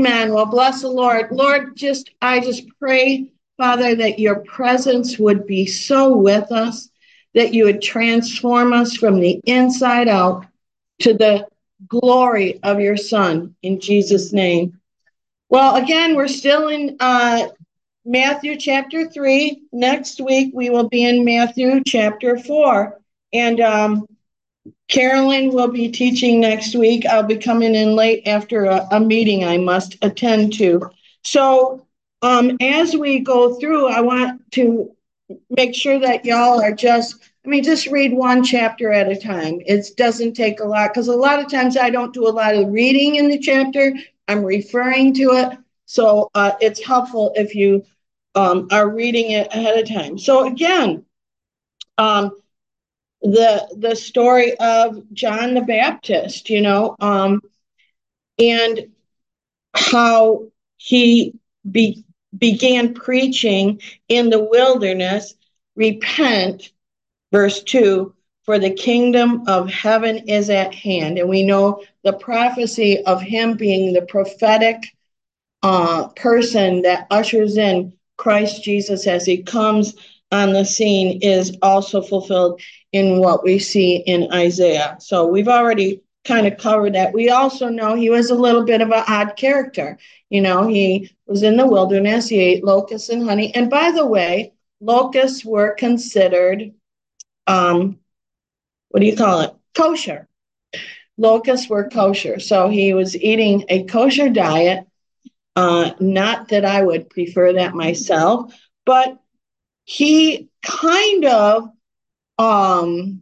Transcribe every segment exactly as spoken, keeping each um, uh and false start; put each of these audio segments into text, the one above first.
Amen. Well, bless the Lord. Lord, just I just pray, Father, that your presence would be so with us, that you would transform us from the inside out to the glory of your Son, in Jesus' name. Well, again, we're still in uh, Matthew chapter three. Next week, we will be in Matthew chapter four. And um, Carolyn will be teaching next week. I'll be coming in late after a, a meeting I must attend to. So um, as we go through, I want to make sure that y'all are just, I mean, just read one chapter at a time. It doesn't take a lot, because a lot of times I don't do a lot of reading in the chapter. I'm referring to it. So uh, it's helpful if you um, are reading it ahead of time. So again, um, the the story of John the Baptist, you know, um, and how he be, began preaching in the wilderness, repent, verse two, for the kingdom of heaven is at hand. And we know the prophecy of him being the prophetic uh, person that ushers in Christ Jesus as he comes on the scene is also fulfilled in what we see in Isaiah. So we've already kind of covered that. We also know he was a little bit of an odd character. You know, he was in the wilderness, he ate locusts and honey. And by the way, locusts were considered, um, what do you call it? Kosher. Locusts were kosher. So he was eating a kosher diet. Uh, not that I would prefer that myself, but he kind of um,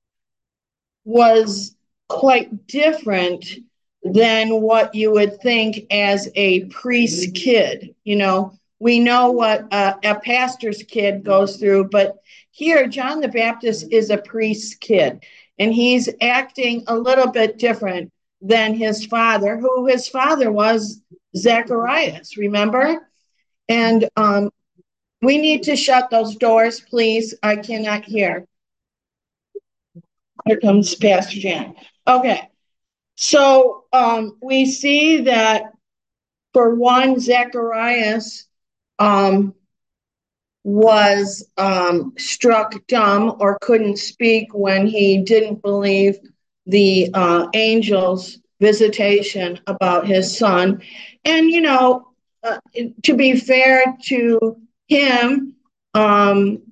was quite different than what you would think as a priest's kid. You know, we know what a, a pastor's kid goes through, but here John the Baptist is a priest's kid, and he's acting a little bit different than his father, who his father was Zacharias, remember? And um, we need to shut those doors, please. I cannot hear. Here comes Pastor Jan. Okay. So um, we see that for one, Zacharias um, was um, struck dumb or couldn't speak when he didn't believe the uh, angel's visitation about his son. And, you know, uh, to be fair to him, um,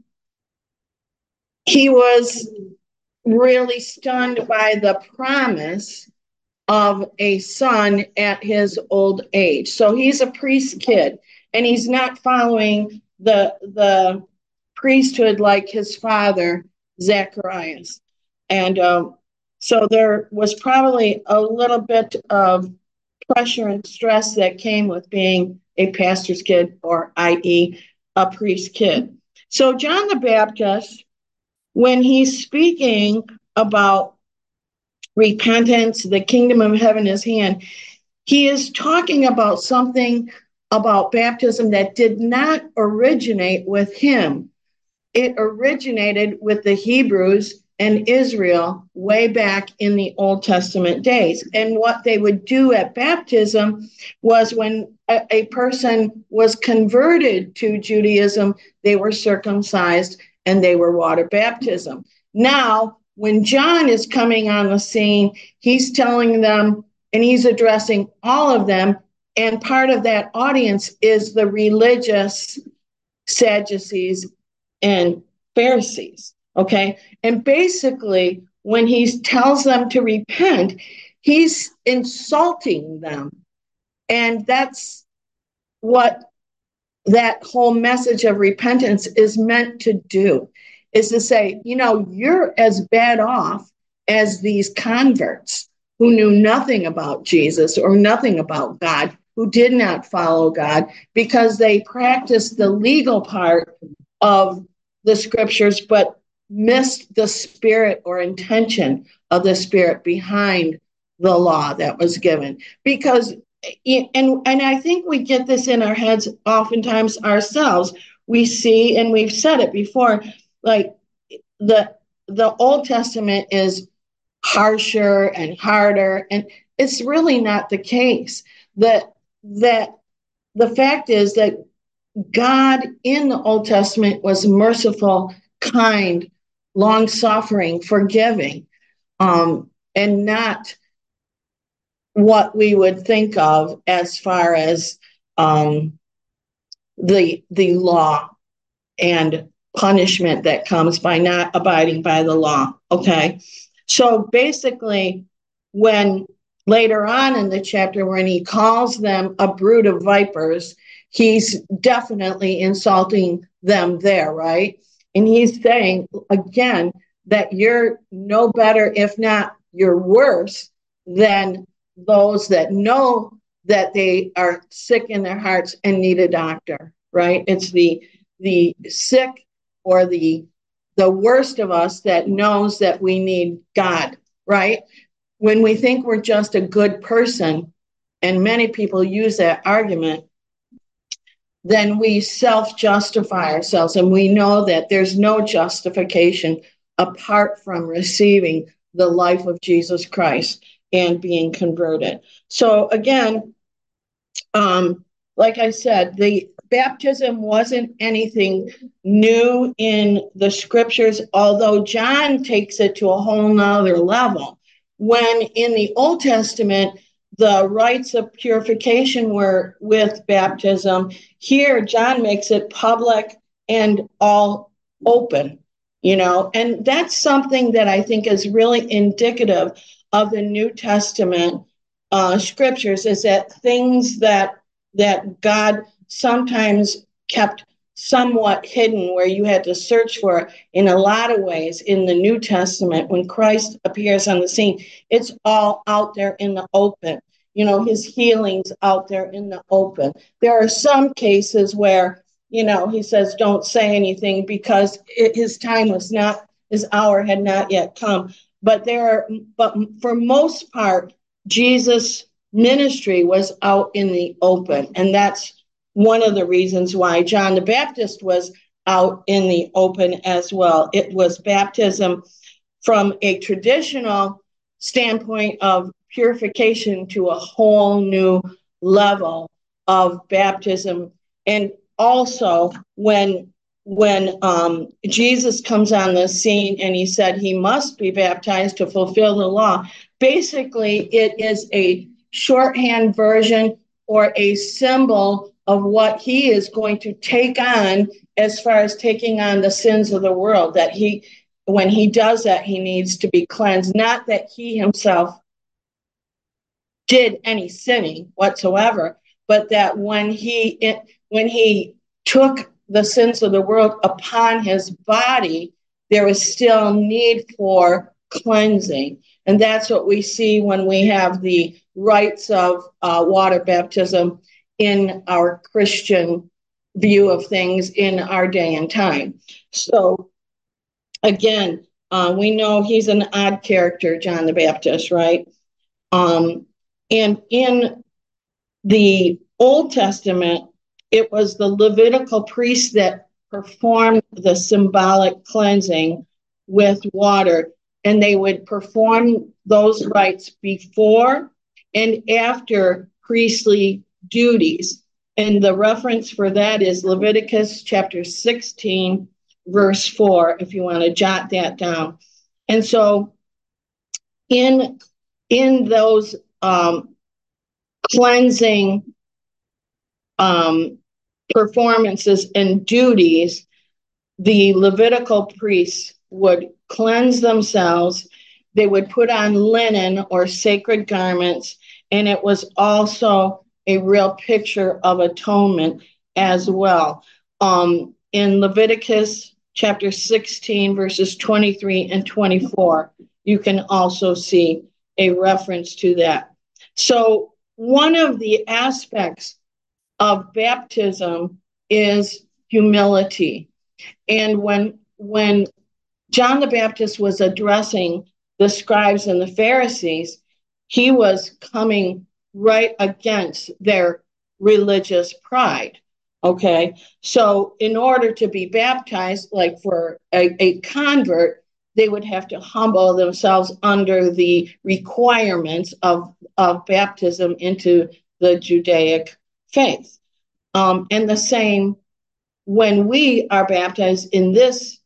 he was really stunned by the promise of a son at his old age. So he's a priest kid, and he's not following the the priesthood like his father, Zacharias. And um, so there was probably a little bit of pressure and stress that came with being a pastor's kid, or that is a priest kid. So John the Baptist, when he's speaking about repentance, the kingdom of heaven is hand, he is talking about something about baptism that did not originate with him. It originated with the Hebrews and Israel way back in the Old Testament days. And what they would do at baptism was, when a, a person was converted to Judaism, they were circumcised and they were water baptism. Now, when John is coming on the scene, he's telling them, and he's addressing all of them, and part of that audience is the religious Sadducees and Pharisees, okay? And basically, when he tells them to repent, he's insulting them. And that's what that whole message of repentance is meant to do, is to say, you know, you're as bad off as these converts who knew nothing about Jesus or nothing about God, who did not follow God because they practiced the legal part of the scriptures, but missed the spirit or intention of the spirit behind the law that was given. Because, and, and I think we get this in our heads oftentimes ourselves. We see, and we've said it before, like the the Old Testament is harsher and harder, and it's really not the case. The that the fact is that God in the Old Testament was merciful, kind, long-suffering, forgiving, um, and not what we would think of as far as um, the the law and punishment that comes by not abiding by the law. Okay, so basically, when later on in the chapter, when he calls them a brood of vipers, he's definitely insulting them there, right? And he's saying again that you're no better, if not you're worse than those that know that they are sick in their hearts and need a doctor, right? It's the the sick or the the worst of us that knows that we need God, right? When we think we're just a good person, and many people use that argument, then we self-justify ourselves, and we know that there's no justification apart from receiving the life of Jesus Christ and being converted. So again, um, like I said, the baptism wasn't anything new in the scriptures, although John takes it to a whole nother level. When in the Old Testament, the rites of purification were with baptism, here John makes it public and all open, you know, and that's something that I think is really indicative of the New Testament uh, scriptures, is that things that that God sometimes kept somewhat hidden, where you had to search for it in a lot of ways in the New Testament. When Christ appears on the scene, it's all out there in the open. You know, his healings out there in the open. There are some cases where, you know, he says, don't say anything because it, his time was not, his hour had not yet come. But there are, but for most part, Jesus' ministry was out in the open. And that's one of the reasons why John the Baptist was out in the open as well. It was baptism from a traditional standpoint of purification to a whole new level of baptism. And also when when um, Jesus comes on the scene and he said he must be baptized to fulfill the law, basically it is a shorthand version or a symbol of what he is going to take on as far as taking on the sins of the world. That he, when he does that, he needs to be cleansed. Not that he himself did any sinning whatsoever, but that when he it, when he took the sins of the world upon his body, there was still need for cleansing. And that's what we see when we have the rites of uh, water baptism in our Christian view of things in our day and time. So again, uh, we know he's an odd character, John the Baptist, right? Um, and in the Old Testament, it was the Levitical priests that performed the symbolic cleansing with water, and they would perform those rites before and after priestly duties. And the reference for that is Leviticus chapter sixteen, verse four, if you want to jot that down. And so in, in those um, cleansing um, performances and duties, the Levitical priests would cleanse themselves. They would put on linen or sacred garments, and it was also a real picture of atonement as well. Um, in Leviticus chapter sixteen, verses twenty-three and twenty-four, you can also see a reference to that. So one of the aspects of baptism is humility. And when when John the Baptist was addressing the scribes and the Pharisees, he was coming right against their religious pride. Okay, so in order to be baptized, like for a, a convert, they would have to humble themselves under the requirements of, of baptism into the Judaic faith. Um, and the same when we are baptized in this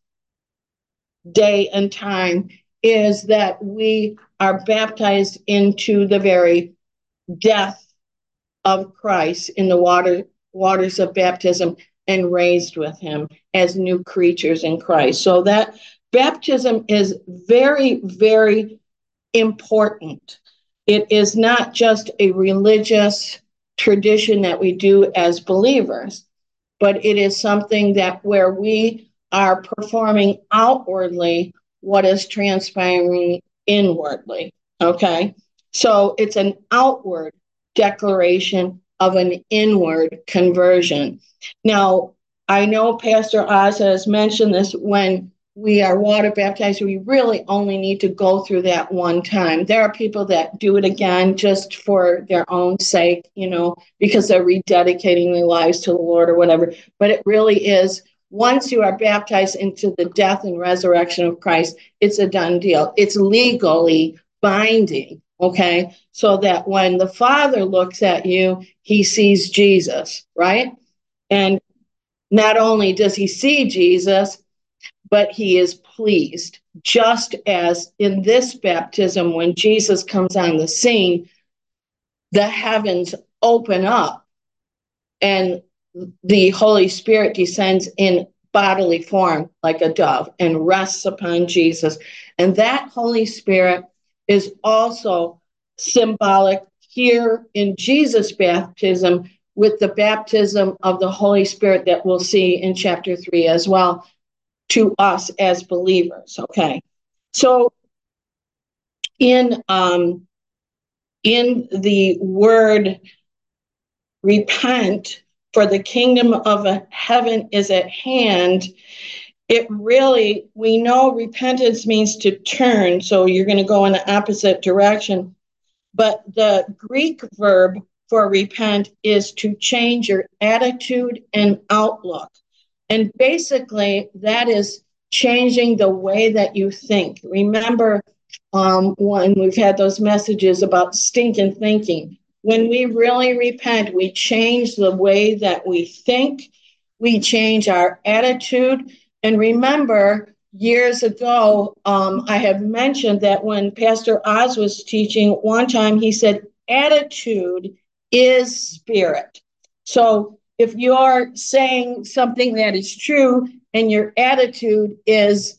day and time is that we are baptized into the very death of Christ in the water waters of baptism and raised with him as new creatures in Christ. So that baptism is very, very important. It is not just a religious tradition that we do as believers, but it is something that where we are performing outwardly what is transpiring inwardly. Okay. So it's an outward declaration of an inward conversion. Now, I know Pastor Oz has mentioned this, when we are water baptized, we really only need to go through that one time. There are people that do it again just for their own sake, you know, because they're rededicating their lives to the Lord or whatever. But it really is, once you are baptized into the death and resurrection of Christ, it's a done deal. It's legally binding, okay? So that when the Father looks at you, he sees Jesus, right? And not only does he see Jesus, but he is pleased. Just as in this baptism, when Jesus comes on the scene, the heavens open up and the Holy Spirit descends in bodily form like a dove and rests upon Jesus. And that Holy Spirit is also symbolic here in Jesus' baptism with the baptism of the Holy Spirit that we'll see in chapter three as well, to us as believers. Okay. So in um, in the word repent, for the kingdom of heaven is at hand, it really, we know repentance means to turn. So you're going to go in the opposite direction. But the Greek verb for repent is to change your attitude and outlook. And basically, that is changing the way that you think. Remember um, when we've had those messages about stinking thinking. When we really repent, we change the way that we think, we change our attitude. And remember, years ago, um, I have mentioned that when Pastor Oz was teaching, one time he said, attitude is spirit. So if you're saying something that is true and your attitude is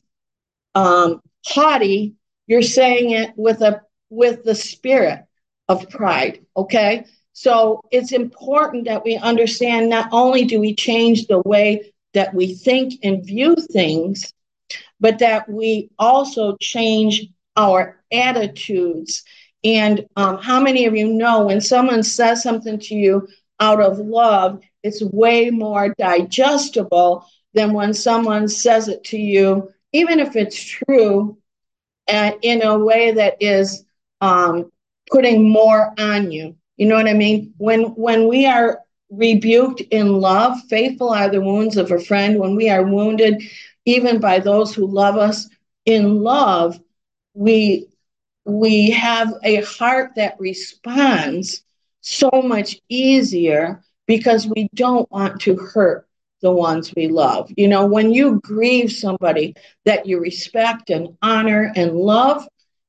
um, haughty, you're saying it with a with the spirit of pride. Okay, so it's important that we understand not only do we change the way that we think and view things, but that we also change our attitudes. And um, how many of you know when someone says something to you out of love, it's way more digestible than when someone says it to you, even if it's true, uh, in a way that is um, putting more on you. You know what I mean? When when we are rebuked in love, faithful are the wounds of a friend. When we are wounded, even by those who love us in love, we we have a heart that responds so much easier because we don't want to hurt the ones we love. You know, when you grieve somebody that you respect and honor and love,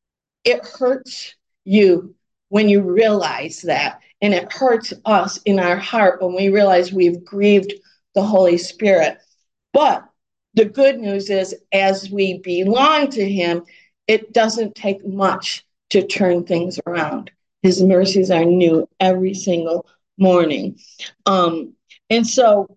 it hurts you when you realize that. And it hurts us in our heart when we realize we've grieved the Holy Spirit. But the good news is, as we belong to him, it doesn't take much to turn things around. His mercies are new every single morning. Um, and so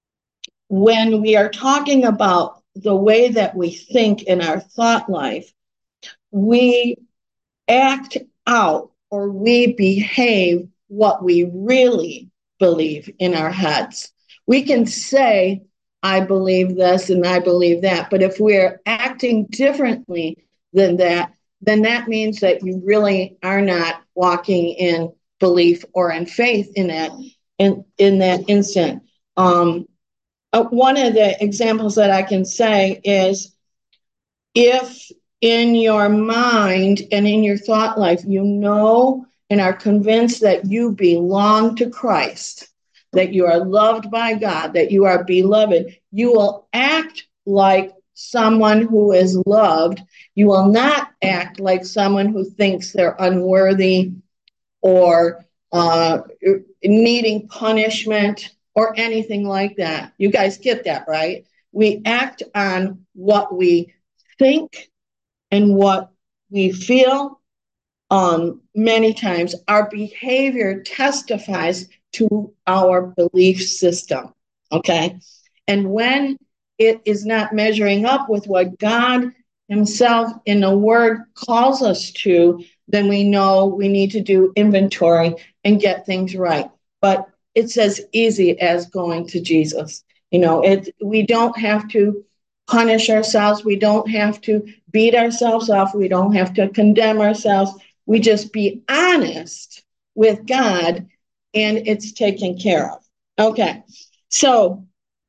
when we are talking about the way that we think in our thought life, we act out or we behave what we really believe in our heads. We can say, I believe this and I believe that, but if we're acting differently than that, then that means that you really are not walking in belief or in faith in that in, in that instant. Um, uh, one of the examples that I can say is, if in your mind and in your thought life, you know and are convinced that you belong to Christ, that you are loved by God, that you are beloved, you will act like someone who is loved. You will not act like someone who thinks they're unworthy or uh, needing punishment or anything like that. You guys get that, right? We act on what we think and what we feel. Um, many times our behavior testifies to our belief system, okay? And when it is not measuring up with what God himself in the word calls us to, then we know we need to do inventory and get things right. But it's as easy as going to Jesus. You know, it, we don't have to punish ourselves. We don't have to beat ourselves up. We don't have to condemn ourselves. We just be honest with God and it's taken care of. Okay. So,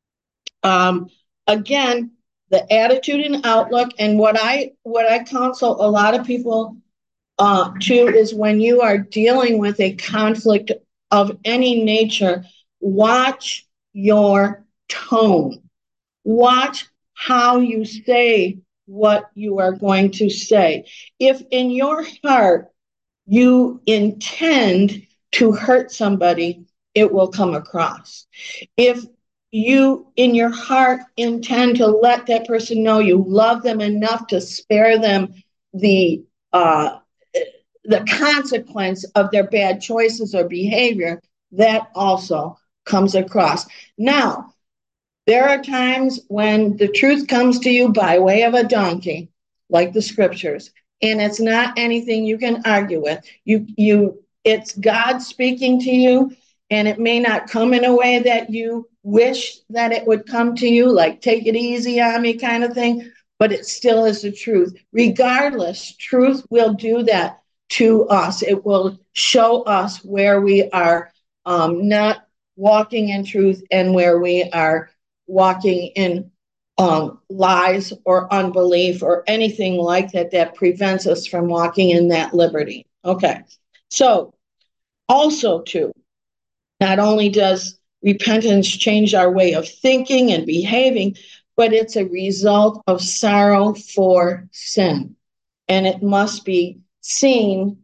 um, again, the attitude and outlook, and what I what I counsel a lot of people uh, to is when you are dealing with a conflict of any nature, watch your tone. Watch how you say what you are going to say. If in your heart you intend to hurt somebody, it will come across. If you in your heart intend to let that person know you love them enough to spare them the uh, the consequence of their bad choices or behavior, that also comes across. Now, there are times when the truth comes to you by way of a donkey, like the scriptures, and it's not anything you can argue with. You, you, it's God speaking to you, and it may not come in a way that you wish that it would come to you, like take it easy on me kind of thing, but it still is the truth. Regardless, truth will do that to us. It will show us where we are um, not walking in truth and where we are walking in um, lies or unbelief or anything like that that prevents us from walking in that liberty. Okay. So also too, not only does repentance change our way of thinking and behaving, but it's a result of sorrow for sin. And it must be seen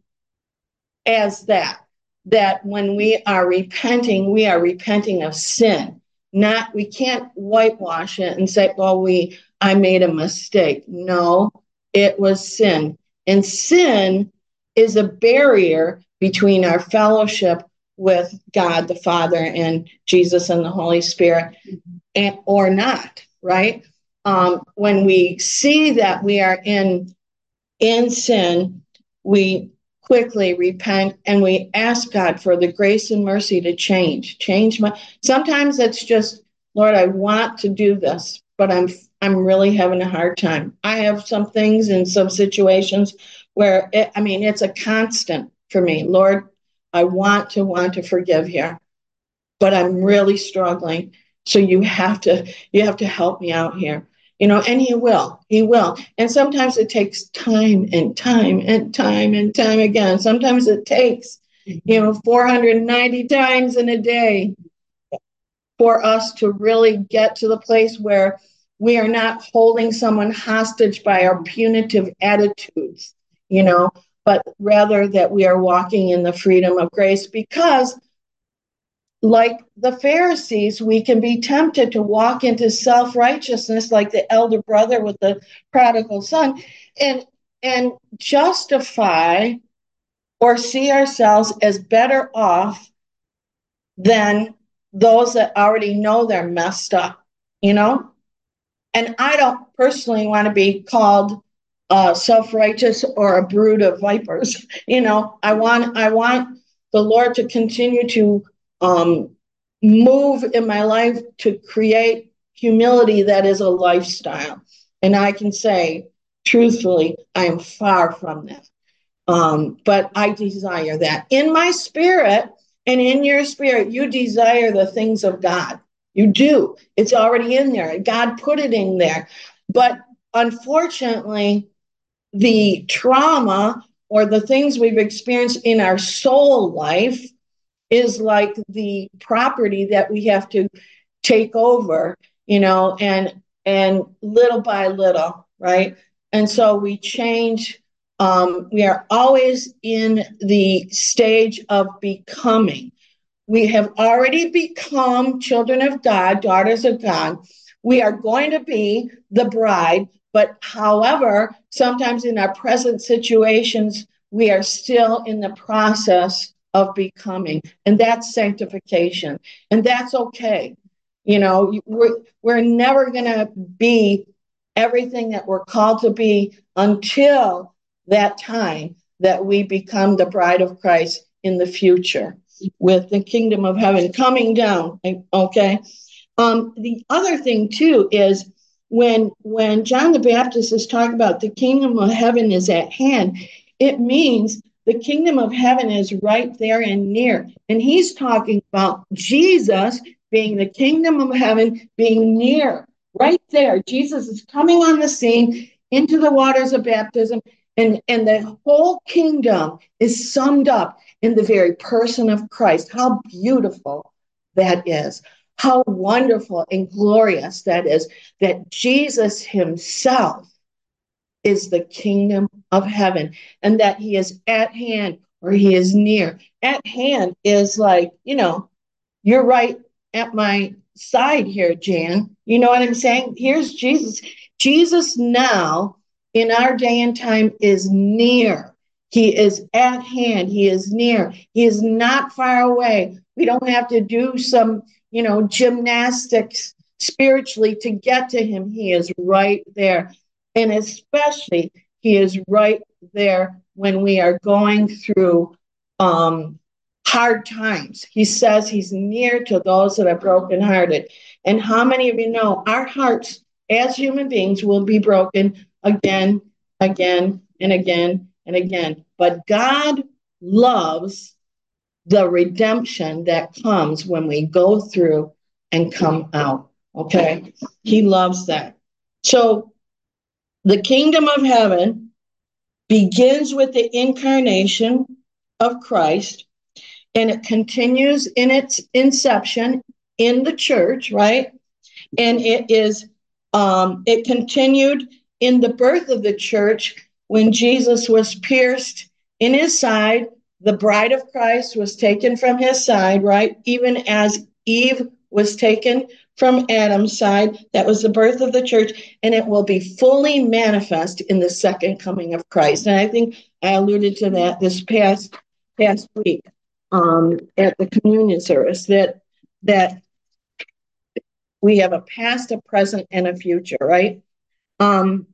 as that, that when we are repenting, we are repenting of sin. Not, we can't whitewash it and say, well, we, I made a mistake. No, it was sin. And sin is a barrier between our fellowship with God the Father and Jesus and the Holy Spirit, and, or not, right? Um, when we see that we are in, in sin, we quickly repent and we ask God for the grace and mercy to change, change my, sometimes it's just, Lord, I want to do this, but I'm, I'm really having a hard time. I have some things in some situations where it, I mean, it's a constant for me. Lord, I want to want to forgive here, but I'm really struggling. So you have to, you have to help me out here. You know, and he will, he will. And sometimes it takes time and time and time and time again. Sometimes it takes, you know, four hundred ninety times in a day for us to really get to the place where we are not holding someone hostage by our punitive attitudes, you know, but rather that we are walking in the freedom of grace, because like the Pharisees, we can be tempted to walk into self-righteousness like the elder brother with the prodigal son, and and justify or see ourselves as better off than those that already know they're messed up, you know? And I don't personally want to be called uh, self-righteous or a brood of vipers. You know, I want I want the Lord to continue to um, move in my life to create humility that is a lifestyle. And I can say, truthfully, I am far from that. Um, but I desire that. In my spirit and in your spirit, you desire the things of God. You do. It's already in there. God put it in there. But unfortunately, the trauma or the things we've experienced in our soul life is like the property that we have to take over, you know, and and little by little, right? And so we change. Um, we are always in the stage of becoming. We have already become children of God, daughters of God. We are going to be the bride, but however, sometimes in our present situations, we are still in the process of becoming, and that's sanctification, and that's okay. You know, we're, we're never going to be everything that we're called to be until that time that we become the bride of Christ in the future, with the kingdom of heaven coming down. Okay. Um, the other thing too is when when John the Baptist is talking about the kingdom of heaven is at hand, it means the kingdom of heaven is right there and near. And he's talking about Jesus being the kingdom of heaven being near, right there. Jesus is coming on the scene into the waters of baptism, and, and the whole kingdom is summed up in the very person of Christ. How beautiful that is. How wonderful and glorious that is, that Jesus himself is the kingdom of heaven, and that he is at hand, or he is near. At hand is like, you know, you're right at my side here, Jan. You know what I'm saying? Here's Jesus. Jesus now in our day and time is near. He is at hand. He is near. He is not far away. We don't have to do some, you know, gymnastics spiritually to get to him. He is right there. And especially, he is right there when we are going through um, hard times. He says he's near to those that are brokenhearted. And how many of you know our hearts as human beings will be broken again, again, and again, and again. But God loves the redemption that comes when we go through and come out. Okay? He loves that. So the kingdom of heaven begins with the incarnation of Christ, and it continues in its inception in the church, right? And it is, um, it continued in the birth of the church when Jesus was pierced in his side. The bride of Christ was taken from his side, right? Even as Eve was taken from Adam's side. That was the birth of the church, and it will be fully manifest in the second coming of Christ. And I think I alluded to that this past past week um, at the communion service, that that we have a past, a present, and a future, right? Um,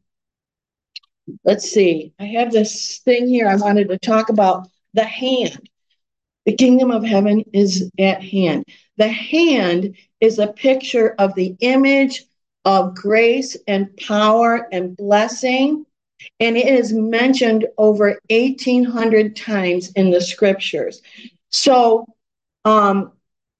let's see. I have this thing here I wanted to talk about, the hand. The kingdom of heaven is at hand. The hand is a picture of the image of grace and power and blessing, and it is mentioned over eighteen hundred times in the scriptures. So, um,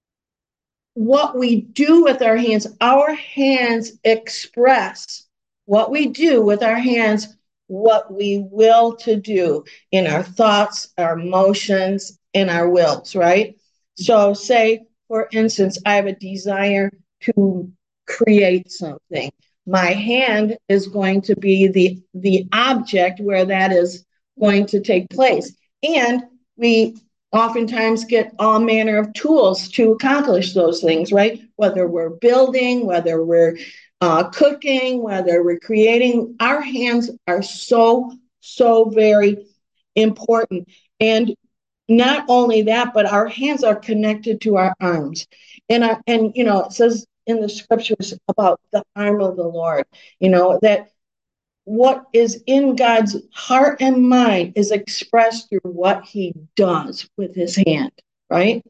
what we do with our hands, our hands express what we do with our hands, what we will to do in our thoughts, our emotions, and our wills, right? So say, for instance, I have a desire to create something. My hand is going to be the, the object where that is going to take place. And we oftentimes get all manner of tools to accomplish those things, right? Whether we're building, whether we're uh, cooking, whether we're creating, our hands are so, so very important. And not only that, but our hands are connected to our arms. And, our, and you know, it says in the scriptures about the arm of the Lord, you know, that what is in God's heart and mind is expressed through what he does with his hand, right?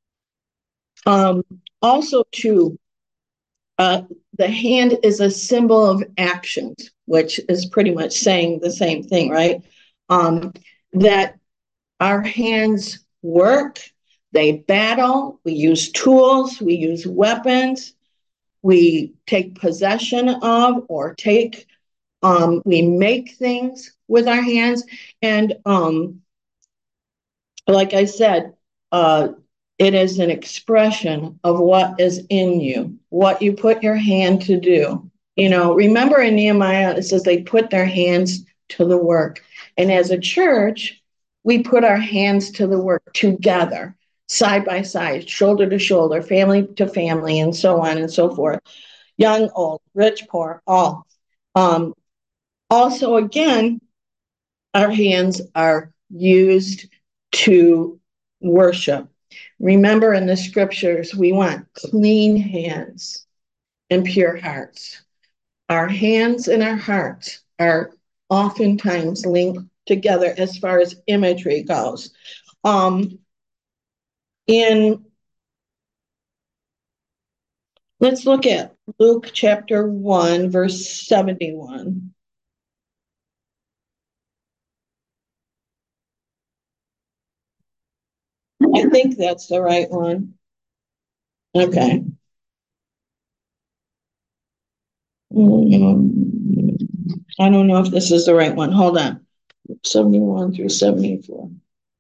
Um, also, too, uh, the hand is a symbol of actions, which is pretty much saying the same thing, right? Um, that our hands work, they battle, we use tools, we use weapons, we take possession of or take Um, we make things with our hands. And um, like I said, uh, it is an expression of what is in you, what you put your hand to do. You know, remember in Nehemiah, it says they put their hands to the work. And as a church, we put our hands to the work together, side by side, shoulder to shoulder, family to family, and so on and so forth. Young, old, rich, poor, all. Um, also, again, our hands are used to worship. Remember in the scriptures, we want clean hands and pure hearts. Our hands and our hearts are oftentimes linked together as far as imagery goes. Um, in let's look at Luke chapter one, verse seventy-one. I think that's the right one. Okay. Um, I don't know if this is the right one. Hold on. seventy-one through seventy-four.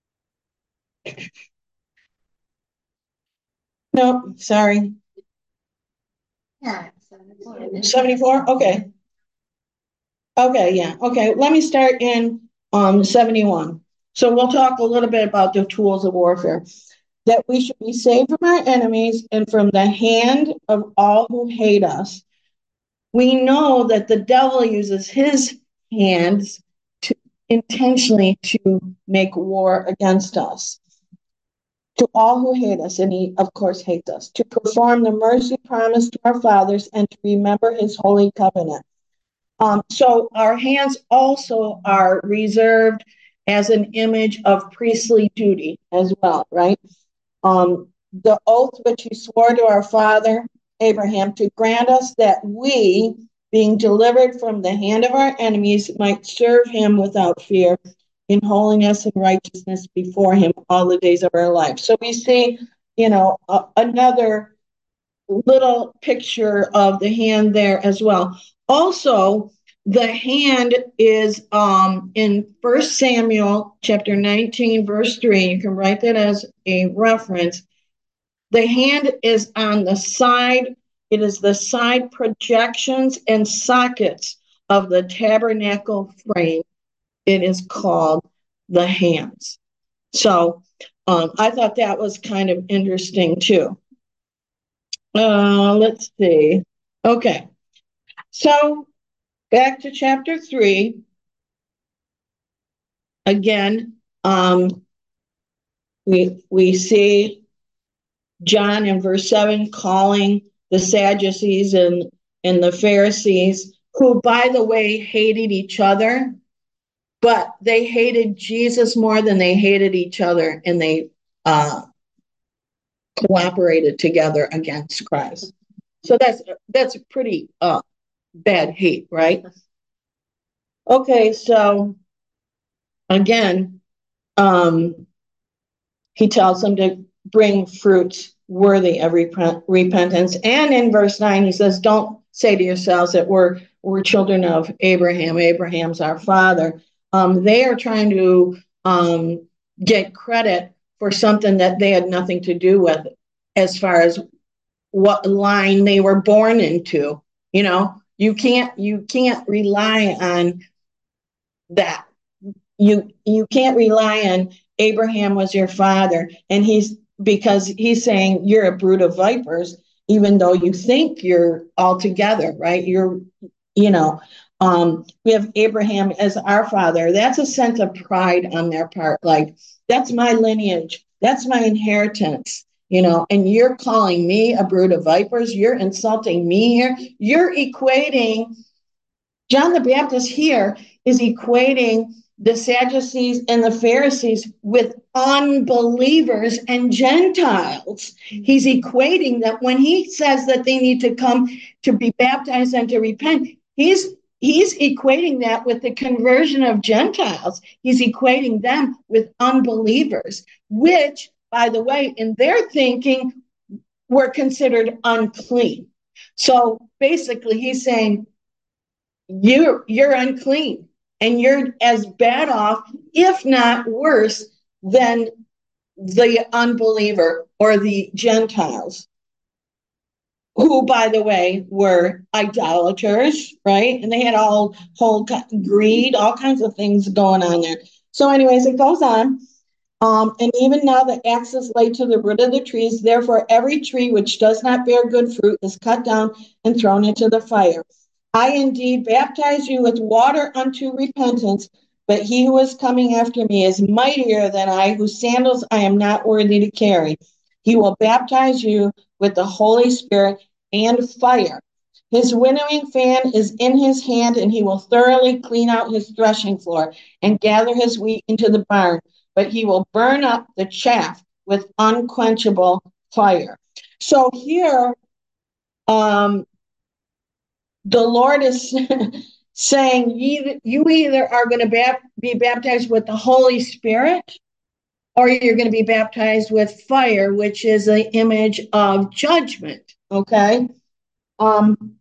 Nope, sorry. Yeah, seventy-four. seventy-four? Okay. Okay, yeah. Okay, let me start in um seventy-one. So we'll talk a little bit about the tools of warfare. That we should be saved from our enemies and from the hand of all who hate us. We know that the devil uses his hands to intentionally to make war against us. To all who hate us, and he of course hates us, to perform the mercy promised to our fathers and to remember his holy covenant. Um, so our hands also are reserved as an image of priestly duty as well, right? Um, the oath which he swore to our father Abraham to grant us that we, being delivered from the hand of our enemies, might serve him without fear in holiness and righteousness before him all the days of our life. So we see, you know, uh, another little picture of the hand there as well. Also, the hand is um, in First Samuel chapter nineteen, verse three. You can write that as a reference. The hand is on the side. It is the side projections and sockets of the tabernacle frame. It is called the hands. So um, I thought that was kind of interesting too. Uh, let's see. Okay. So back to chapter three. Again, um, we we see John in verse seven calling the Sadducees and, and the Pharisees, who, by the way, hated each other, but they hated Jesus more than they hated each other, and they uh, cooperated together against Christ. So that's that's a pretty uh, bad hate, right? Okay, so again, um, he tells them to bring fruits worthy of rep- repentance. And in verse nine, he says, don't say to yourselves that we're, we're children of Abraham. Abraham's our father. Um, they are trying to um, get credit for something that they had nothing to do with as far as what line they were born into. You know, you can't, you can't rely on that. You, you can't rely on Abraham was your father, and he's because he's saying you're a brood of vipers, even though you think you're all together, right? You're, you know, um, we have Abraham as our father. That's a sense of pride on their part. Like, that's my lineage, that's my inheritance, you know, and you're calling me a brood of vipers. You're insulting me here. You're equating, John the Baptist here is equating the Sadducees and the Pharisees with unbelievers and Gentiles. He's equating that when he says that they need to come to be baptized and to repent, he's he's equating that with the conversion of Gentiles. He's equating them with unbelievers, which, by the way, in their thinking, were considered unclean. So basically, he's saying, you're, you're unclean. and you're as bad off, if not worse, than the unbeliever or the Gentiles, who, by the way, were idolaters, right? And they had all whole greed, all kinds of things going on there. So, anyways, it goes on. Um, and even now the axe is laid to the root of the trees. Therefore, every tree which does not bear good fruit is cut down and thrown into the fire. I indeed baptize you with water unto repentance, but he who is coming after me is mightier than I, whose sandals I am not worthy to carry. He will baptize you with the Holy Spirit and fire. His winnowing fan is in his hand, and he will thoroughly clean out his threshing floor and gather his wheat into the barn, but he will burn up the chaff with unquenchable fire. So here, um, the Lord is saying, you either are going to be baptized with the Holy Spirit, or you're going to be baptized with fire, which is an image of judgment. Okay. Um,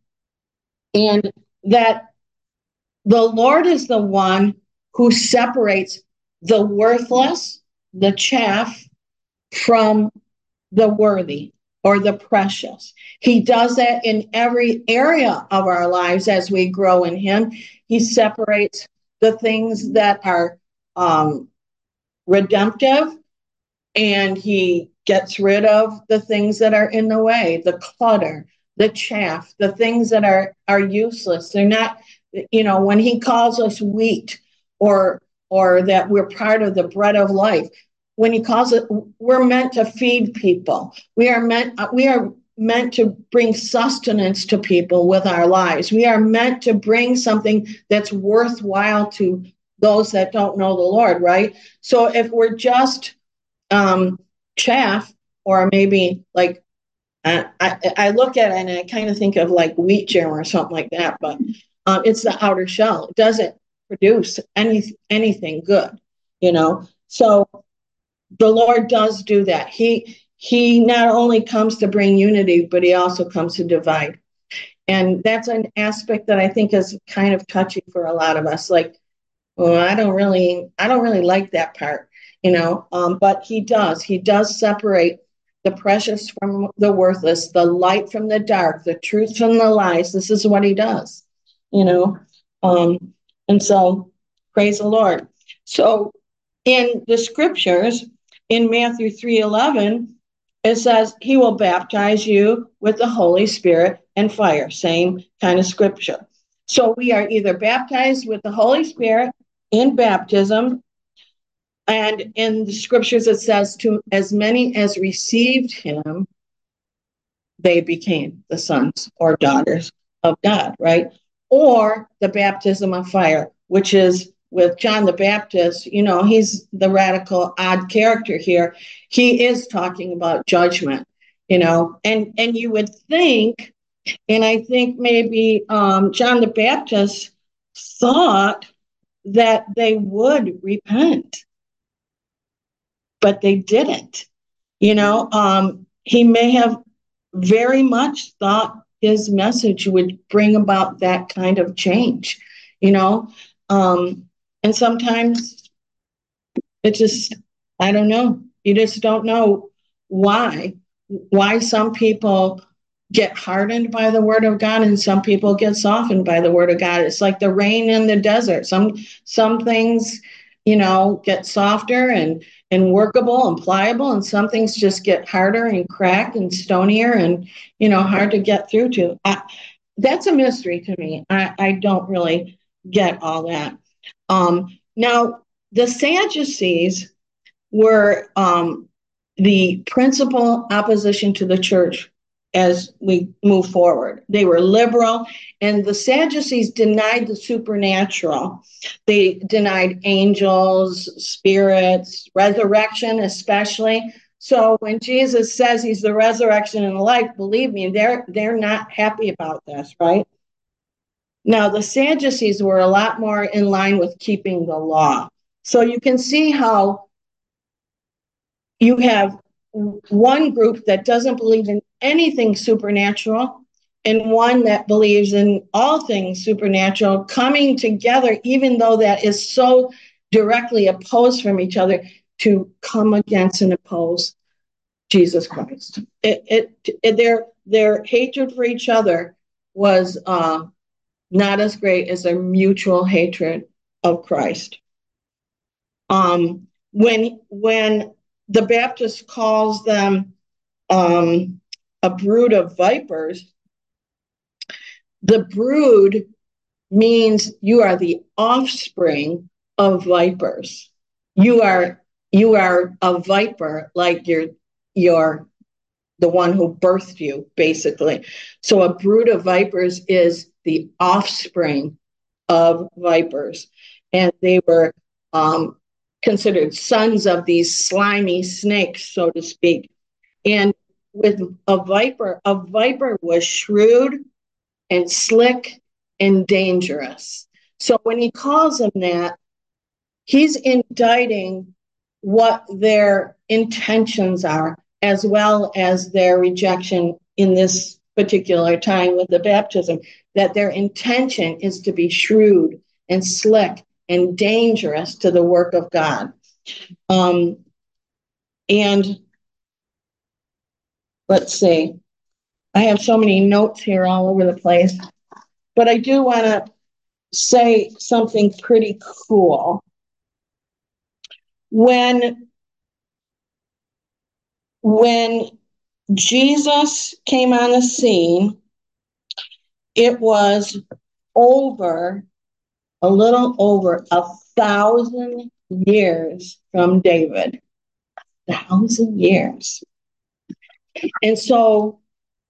and that the Lord is the one who separates the worthless, the chaff, from the worthy or the precious. He does that in every area of our lives as we grow in him. He separates the things that are um, redemptive, and he gets rid of the things that are in the way, the clutter, the chaff, the things that are, are useless. They're not, you know, when he calls us wheat, or or that we're part of the bread of life, when he calls it, we're meant to feed people. We are meant, we are meant to bring sustenance to people with our lives. We are meant to bring something that's worthwhile to those that don't know the Lord, right? So if we're just um, chaff, or maybe like, uh, I, I look at it and I kind of think of like wheat germ or something like that, but um, it's the outer shell. It doesn't produce any anything good, you know. So the Lord does do that. He he not only comes to bring unity, but he also comes to divide. And that's an aspect that I think is kind of touchy for a lot of us. Like, well, I don't really, I don't really like that part, you know. Um, but he does. He does separate the precious from the worthless, the light from the dark, the truth from the lies. This is what he does, you know. Um, and so, praise the Lord. So, in the scriptures, in Matthew three eleven, it says, he will baptize you with the Holy Spirit and fire. Same kind of scripture. So we are either baptized with the Holy Spirit in baptism, and in the scriptures it says, to as many as received him, they became the sons or daughters of God, right? Or the baptism of fire, which is with John the Baptist. You know, he's the radical odd character here. He is talking about judgment, you know, and, and you would think, and I think maybe um, John the Baptist thought that they would repent, but they didn't. You know, um, he may have very much thought his message would bring about that kind of change, you know. Um, and sometimes it just, I don't know. You just don't know why. Why some people get hardened by the word of God and some people get softened by the word of God. It's like the rain in the desert. Some some things, you know, get softer and and workable and pliable, and some things just get harder and cracked and stonier and, you know, hard to get through to. I, that's a mystery to me. I, I don't really get all that. Um, now, the Sadducees were um, the principal opposition to the church as we move forward. They were liberal, and the Sadducees denied the supernatural. They denied angels, spirits, resurrection, especially. So when Jesus says he's the resurrection and the life, believe me, they're they're not happy about this, right? Now, the Sadducees were a lot more in line with keeping the law. So you can see how you have one group that doesn't believe in anything supernatural, and one that believes in all things supernatural, coming together, even though that is so directly opposed from each other, to come against and oppose Jesus Christ. It, it, it their their hatred for each other was uh, not as great as their mutual hatred of Christ. Um, when when the Baptist calls them um, a brood of vipers, the brood means you are the offspring of vipers. You are you are a viper, like you're you're the one who birthed you, basically. So a brood of vipers is the offspring of vipers, and they were um, considered sons of these slimy snakes, so to speak. And with a viper, a viper was shrewd and slick and dangerous. So when he calls them that, he's indicting what their intentions are, as well as their rejection in this particular time with the baptism, that their intention is to be shrewd and slick and dangerous to the work of God. Um, and let's see, I have so many notes here all over the place, but I do want to say something pretty cool. When, when Jesus came on the scene, it was over, a little over a thousand years from David. A thousand years. And so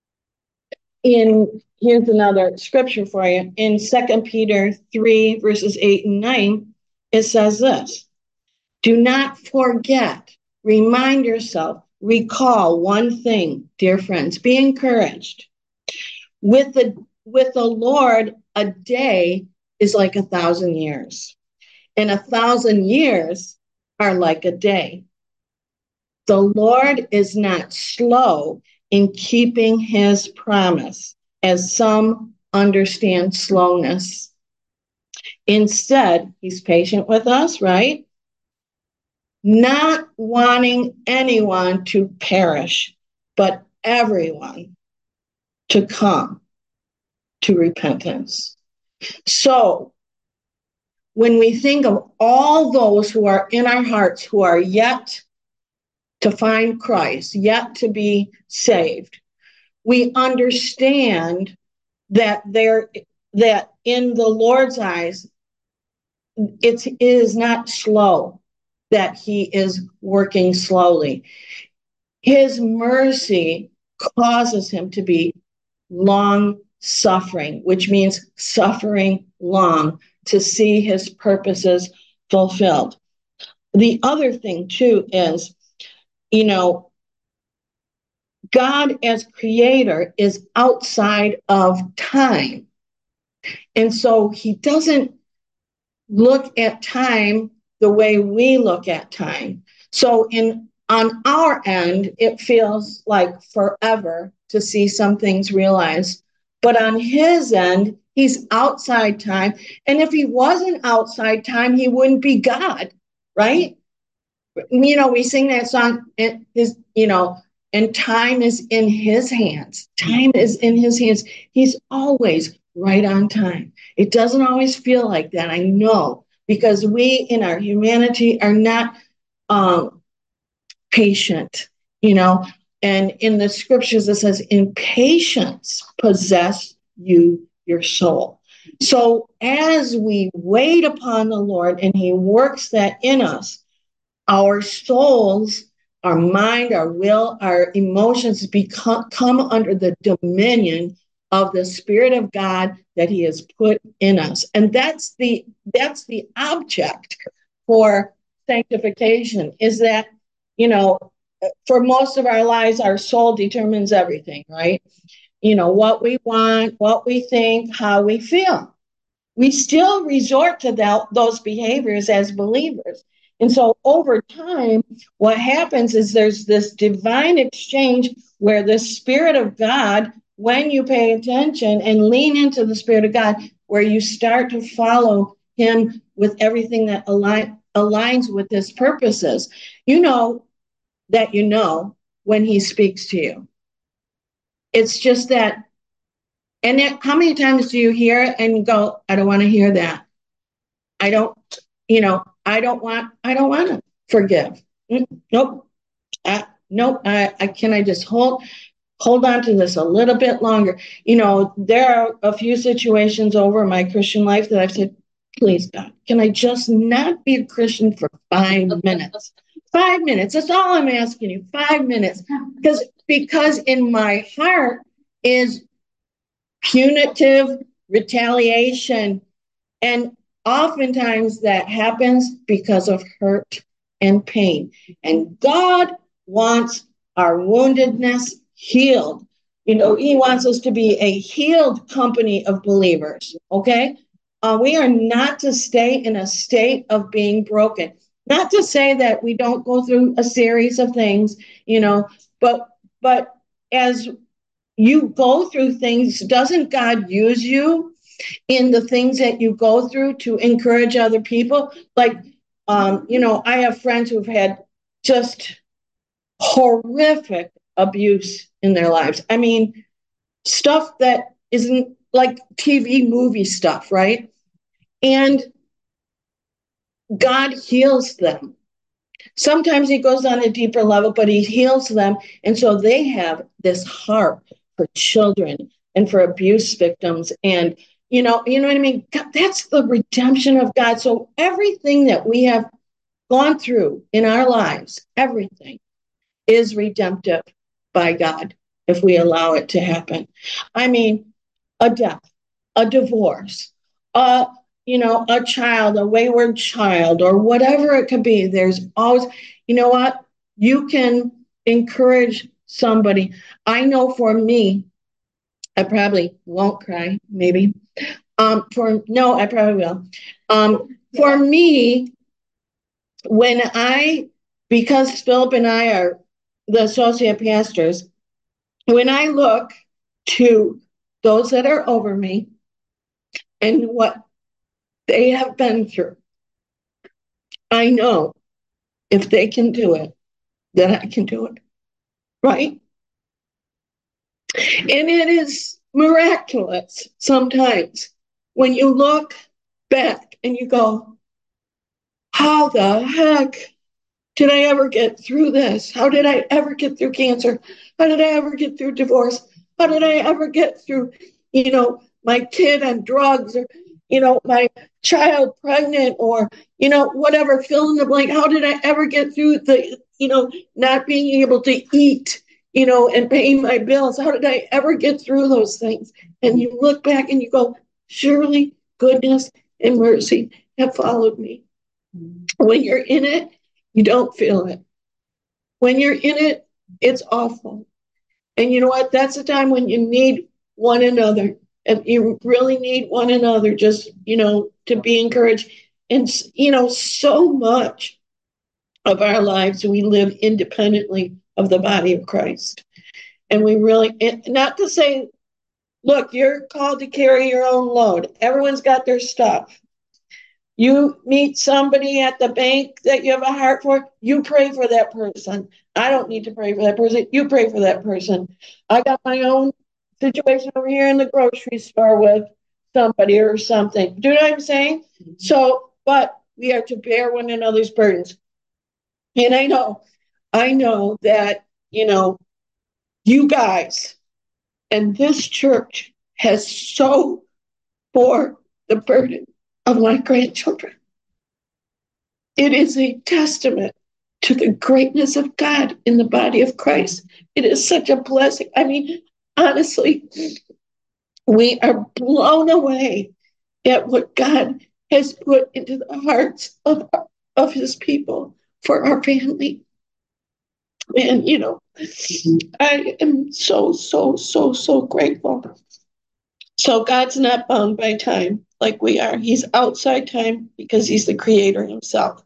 in, here's another scripture for you. In Second Peter three, verses eight and nine, it says this: do not forget, remind yourself, recall one thing, dear friends, be encouraged. With the with the Lord, a day is like a thousand years, and a thousand years are like a day. The Lord is not slow in keeping his promise, as some understand slowness. Instead, he's patient with us, right? Not wanting anyone to perish, but everyone to come to repentance. So when we think of all those who are in our hearts who are yet to find Christ, yet to be saved, we understand that there that in the Lord's eyes, it's, it is not slow, that he is working slowly. His mercy causes him to be long suffering, which means suffering long to see his purposes fulfilled. The other thing too is, you know, God as creator is outside of time. And so he doesn't look at time the way we look at time. So in on our end, it feels like forever to see some things realized. But on his end, he's outside time. And if he wasn't outside time, he wouldn't be God, right? You know, we sing that song, and his, you know, and time is in his hands. Time is in his hands. He's always right on time. It doesn't always feel like that, I know, because we in our humanity are not um, patient, you know. And in the scriptures, it says, in patience possess you your soul. So as we wait upon the Lord and he works that in us, our souls, our mind, our will, our emotions become come under the dominion of the Spirit of God that he has put in us. And that's the that's the object for sanctification, is that, you know, for most of our lives, our soul determines everything, right? You know, what we want, what we think, how we feel. We still resort to that, those behaviors as believers. And so over time, what happens is there's this divine exchange where the Spirit of God when you pay attention and lean into the Spirit of God, where you start to follow him with everything that align, aligns with his purposes, you know that you know when he speaks to you. It's just that, and it, how many times do you hear it and go, I don't want to hear that. I don't, you know, I don't want, I don't want to forgive. Nope. Uh, nope. I, I can I just hold hold on to this a little bit longer. You know, there are a few situations over my Christian life that I've said, please God, can I just not be a Christian for five minutes? Five minutes. That's all I'm asking you. Five minutes. Because because in my heart is punitive retaliation. And oftentimes that happens because of hurt and pain. And God wants our woundedness healed. You know, he wants us to be a healed company of believers, okay? Uh, we are not to stay in a state of being broken. Not to say that we don't go through a series of things, you know, but but as you go through things, doesn't God use you in the things that you go through to encourage other people? Like, um, you know, I have friends who've had just horrific abuse in their lives. I mean, stuff that isn't like T V movie stuff, right? And God heals them. Sometimes he goes on a deeper level, but he heals them. And so they have this heart for children and for abuse victims. And, you know, you know what I mean? That's the redemption of God. So everything that we have gone through in our lives, everything is redemptive by God if we allow it to happen. I mean, a death, a divorce, a you know, a child, a wayward child, or whatever it could be. There's always, you know what? You can encourage somebody. I know for me, I probably won't cry, maybe. Um, for no, I probably will. Um, for me, when I, because Philip and I are the associate pastors, when I look to those that are over me and what they have been through, I know if they can do it, then I can do it. Right? And it is miraculous sometimes when you look back and you go, how the heck did I ever get through this? How did I ever get through cancer? How did I ever get through divorce? How did I ever get through, you know, my kid on drugs, or, you know, my child pregnant, or, you know, whatever, fill in the blank. How did I ever get through the, you know, not being able to eat, you know, and paying my bills? How did I ever get through those things? And you look back and you go, surely goodness and mercy have followed me. When you're in it, you don't feel it. When you're in it, it's awful. And you know what? That's the time when you need one another. And you really need one another, just, you know, to be encouraged. And, you know, so much of our lives, we live independently of the body of Christ. And we really, not to say, look, you're called to carry your own load. Everyone's got their stuff. You meet somebody at the bank that you have a heart for, you pray for that person. I don't need to pray for that person. You pray for that person. I got my own situation over here in the grocery store with somebody or something. Do you know what I'm saying? Mm-hmm. So, but we are to bear one another's burdens. And I know, I know that, you know, you guys and this church has so bore the burden of my grandchildren. It is a testament to the greatness of God in the body of Christ. It is such a blessing. I mean, honestly, we are blown away at what God has put into the hearts of, of his people for our family. And, you know, I am so, so, so, so grateful. So God's not bound by time like we are. He's outside time because he's the creator himself.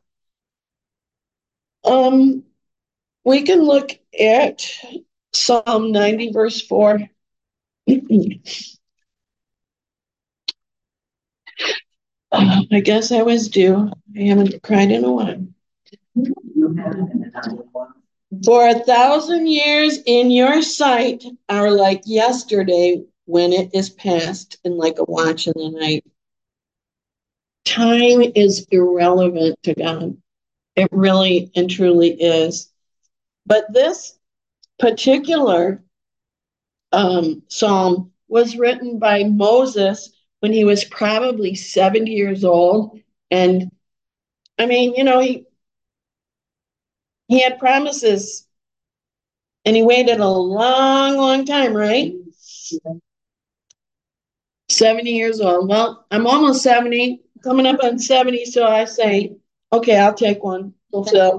Um, we can look at Psalm ninety, verse four. I guess I was due. I haven't cried in a while. For a thousand years in your sight are like yesterday when it is past, and like a watch in the night. Time is irrelevant to God. It really and truly is. But this particular um, psalm was written by Moses when he was probably seventy years old. And I mean, you know, he he had promises and he waited a long, long time, right? seventy years old. Well, I'm almost seventy, coming up on seventy, so I say, okay, I'll take one. So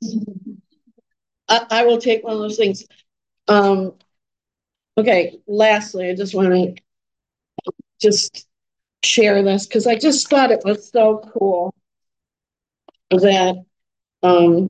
I, I will take one of those things. Um, okay, lastly, I just want to just share this because I just thought it was so cool that um,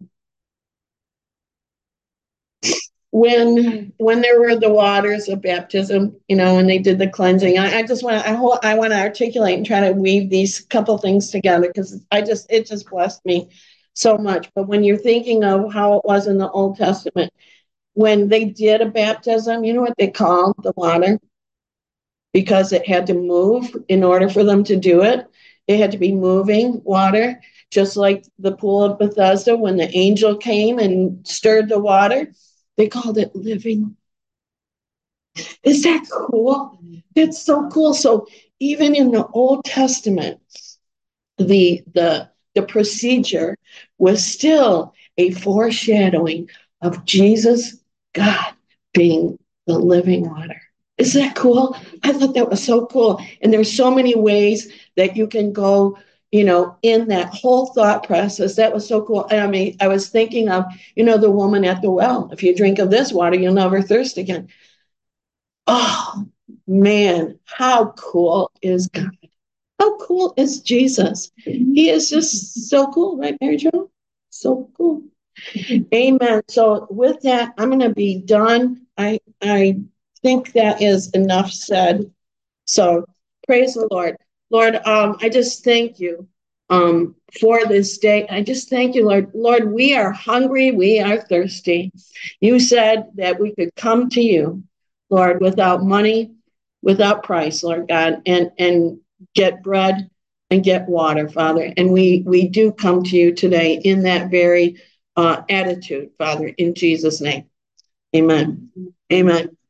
when when there were the waters of baptism, you know, when they did the cleansing, I, I just want to I, ho- I want to articulate and try to weave these couple things together because I just it just blessed me so much. But when you're thinking of how it was in the Old Testament, when they did a baptism, you know what they called the water? Because it had to move in order for them to do it. It had to be moving water, just like the pool of Bethesda when the angel came and stirred the water. They called it living. Is that cool? That's so cool. So even in the Old Testament, the the the procedure was still a foreshadowing of Jesus, God, being the living water. Isn't that cool? I thought that was so cool. And there's so many ways that you can go, you know, in that whole thought process. That was so cool. I mean, I was thinking of, you know, the woman at the well. If you drink of this water, you'll never thirst again. Oh, man, how cool is God? How cool is Jesus? He is just so cool, right, Mary Jo? So cool. Amen. So with that, I'm going to be done. I I think that is enough said. So praise the Lord. Lord, um, I just thank you um, for this day. I just thank you, Lord. Lord, we are hungry. We are thirsty. You said that we could come to you, Lord, without money, without price, Lord God, and, and get bread and get water, Father. And we, we do come to you today in that very uh, attitude, Father, in Jesus' name. Amen. Amen.